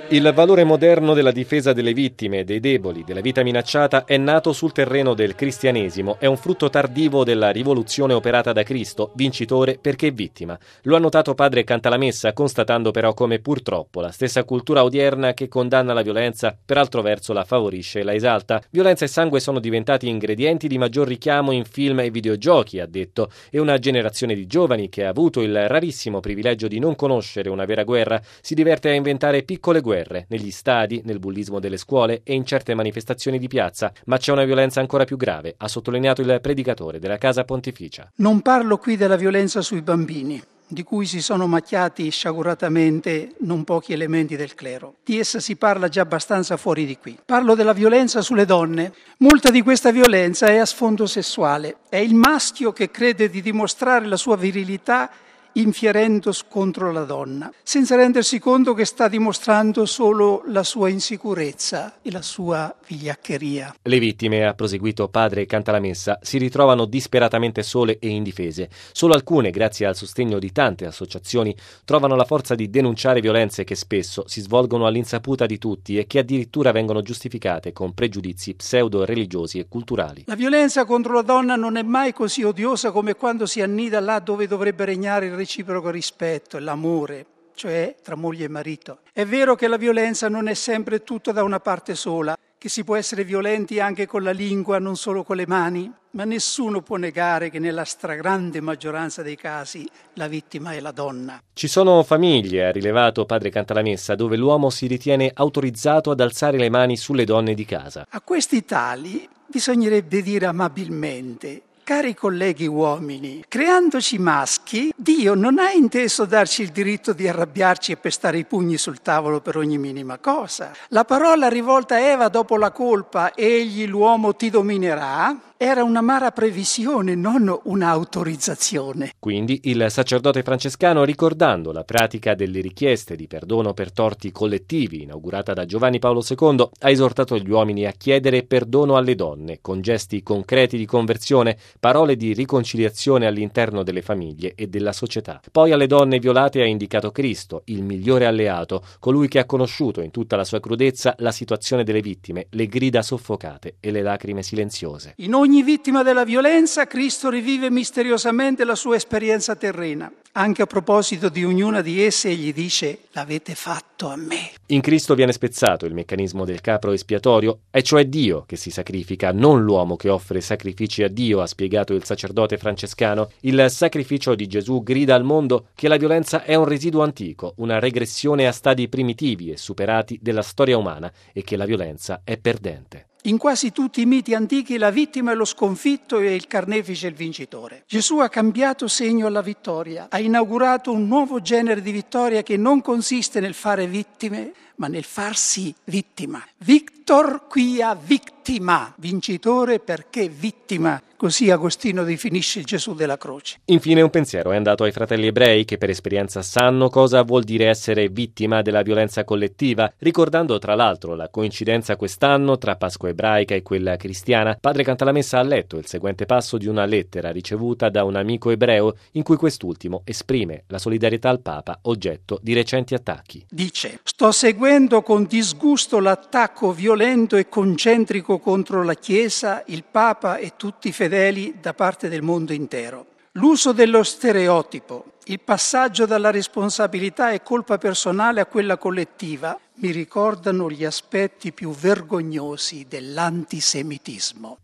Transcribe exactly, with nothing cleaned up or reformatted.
Il valore moderno della difesa delle vittime, dei deboli, della vita minacciata è nato sul terreno del cristianesimo, è un frutto tardivo della rivoluzione operata da Cristo, vincitore perché è vittima. Lo ha notato padre Cantalamessa, constatando però come purtroppo la stessa cultura odierna che condanna la violenza, per altro verso la favorisce e la esalta. Violenza e sangue sono diventati ingredienti di maggior richiamo in film e videogiochi, ha detto, e una generazione di giovani che ha avuto il rarissimo privilegio di non conoscere una vera guerra si diverte a inventare piccole guerre negli stadi, nel bullismo delle scuole e in certe manifestazioni di piazza, ma c'è una violenza ancora più grave, ha sottolineato il predicatore della Casa Pontificia. Non parlo qui della violenza sui bambini, di cui si sono macchiati sciaguratamente non pochi elementi del clero. Di essa si parla già abbastanza fuori di qui. Parlo della violenza sulle donne. Molta di questa violenza è a sfondo sessuale. È il maschio che crede di dimostrare la sua virilità infierendo contro la donna, senza rendersi conto che sta dimostrando solo la sua insicurezza e la sua vigliaccheria. Le vittime, ha proseguito padre Cantalamessa, si ritrovano disperatamente sole e indifese. Solo alcune, grazie al sostegno di tante associazioni, trovano la forza di denunciare violenze che spesso si svolgono all'insaputa di tutti e che addirittura vengono giustificate con pregiudizi pseudo-religiosi e culturali. La violenza contro la donna non è mai così odiosa come quando si annida là dove dovrebbe regnare il reciproco rispetto e l'amore, cioè tra moglie e marito. È vero che la violenza non è sempre tutta da una parte sola, che si può essere violenti anche con la lingua, non solo con le mani, ma nessuno può negare che nella stragrande maggioranza dei casi la vittima è la donna. Ci sono famiglie, ha rilevato padre Cantalamessa, dove l'uomo si ritiene autorizzato ad alzare le mani sulle donne di casa. A questi tali bisognerebbe dire amabilmente: cari colleghi uomini, creandoci maschi, Dio non ha inteso darci il diritto di arrabbiarci e pestare i pugni sul tavolo per ogni minima cosa. La parola rivolta a Eva dopo la colpa, egli l'uomo ti dominerà, era un'amara previsione, non un'autorizzazione. Quindi il sacerdote francescano, ricordando la pratica delle richieste di perdono per torti collettivi inaugurata da Giovanni Paolo secondo, ha esortato gli uomini a chiedere perdono alle donne con gesti concreti di conversione, parole di riconciliazione all'interno delle famiglie e della società. Poi alle donne violate ha indicato Cristo, il migliore alleato, colui che ha conosciuto in tutta la sua crudezza la situazione delle vittime, le grida soffocate e le lacrime silenziose. In ogni vittima della violenza Cristo rivive misteriosamente la sua esperienza terrena. Anche a proposito di ognuna di esse egli dice: l'avete fatto a me. In Cristo viene spezzato il meccanismo del capro espiatorio, è cioè Dio che si sacrifica, non l'uomo che offre sacrifici a Dio, ha spiegato il sacerdote francescano. Il sacrificio di Gesù grida al mondo che la violenza è un residuo antico, una regressione a stadi primitivi e superati della storia umana e che la violenza è perdente. In quasi tutti i miti antichi la vittima è lo sconfitto e il carnefice il vincitore. Gesù ha cambiato segno alla vittoria, ha inaugurato un nuovo genere di vittoria che non consiste nel fare vittime, ma nel farsi vittima. Victor quia victima, vincitore perché vittima. Così Agostino definisce il Gesù della croce. Infine un pensiero è andato ai fratelli ebrei che per esperienza sanno cosa vuol dire essere vittima della violenza collettiva, ricordando tra l'altro la coincidenza quest'anno tra Pasqua ebraica e quella cristiana. Padre Cantalamessa ha letto il seguente passo di una lettera ricevuta da un amico ebreo in cui quest'ultimo esprime la solidarietà al Papa oggetto di recenti attacchi. Dice: sto seguendo con disgusto l'attacco violento e concentrico contro la Chiesa, il Papa e tutti i fedeli da parte del mondo intero. L'uso dello stereotipo, il passaggio dalla responsabilità e colpa personale a quella collettiva mi ricordano gli aspetti più vergognosi dell'antisemitismo.